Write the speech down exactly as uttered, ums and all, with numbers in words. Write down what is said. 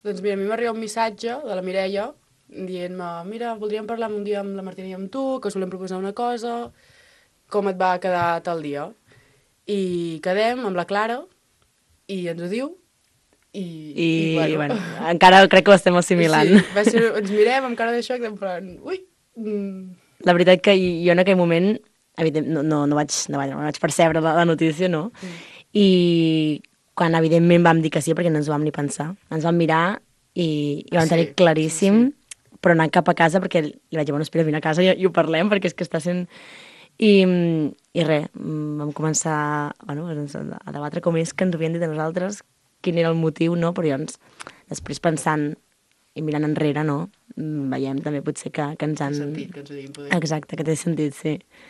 Doncs mira, a mi m'arriba un missatge de la Mireia dient-me, mira, voldríem parlar un dia amb la Martina i amb tu, que us volem proposar una cosa, com et va quedar tal dia? I quedem amb la Clara i ens ho diu i, i I, bueno... bueno, encara crec que ho estem Sí, assimilant. va ser, ens mirem amb cara de xoc, en plan, ui... Mm, La veritat que jo en aquell moment, evident, no, no, no, vaig, no, vaig, no vaig percebre la, la notícia, no? mm, I quan evidentment vam dir que sí, perquè no ens ho vam ni pensar, ens vam mirar i, i vam tenir sí, sí, claríssim, sí. però anant cap a casa, perquè li vaig dir, bueno, espera, vine a casa i, i ho parlem, perquè és que està sent... I, i res, vam començar bueno, doncs, a debatre com és que ens ho havien dit a nosaltres, quin era el motiu, no? Però llavors, després pensant i mirant enrere, no? Veiem també potser que, que ens Té han... sentit que ens ho diguin, poder. Exacte, que té sentit, sí.